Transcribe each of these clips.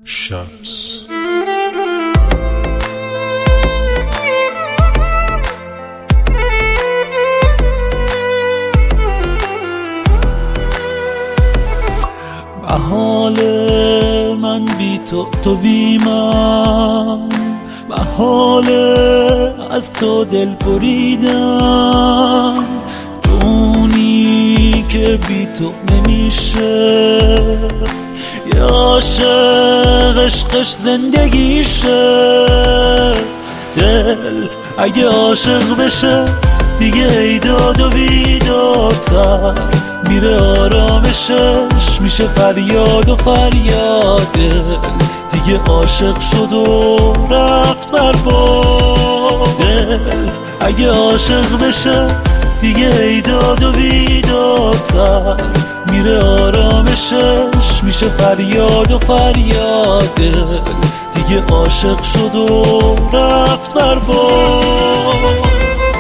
شمس. محال من بی تو بی من، محال از تو دل بریدم، دونی که بی تو نمیشه، یه عاشق عشقش زندگیشه. دل اگه عاشق بشه دیگه ایداد و بیدادتر، میره آرامشش میشه فریاد و فریاد. دل دیگه عاشق شد و رفت بر باد. دل اگه عاشق بشه دیگه ایداد و بیدادتر، میره آرامشش میشه فریاد و فریاد. دل دیگه عاشق شد و رفت بر باد.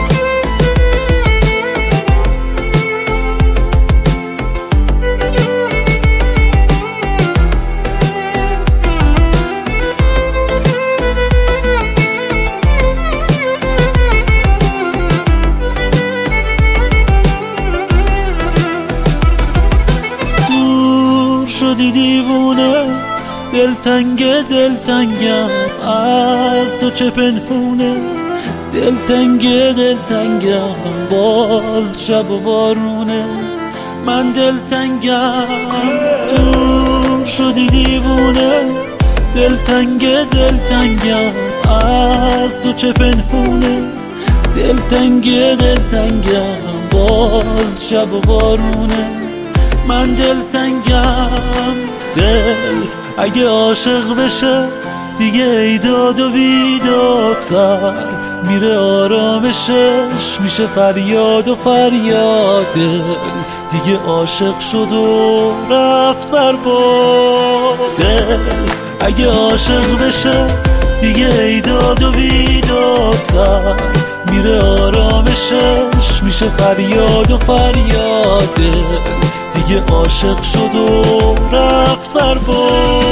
شدی دیوونه، دلتنگم از تو چه پنهونه، دلتنگم باز شب و بارونه. من دلتنگم، دور شدی دیوونه، دلتنگم از تو چه پنهونه، دلتنگم باز شب و بارونه. من دلتنگم. دل اگه عاشق بشه دیگه ایداد و بیدادتر، میره آرامشش میشه فریاد و فریاد. دل دیگه عاشق شد و رفت بر باد. دل اگه عاشق بشه دیگه ایداد و بیدادتر، میره آرامشش میشه فریاد و فریاد. دل دیگه عاشق شد و رفت بر باد.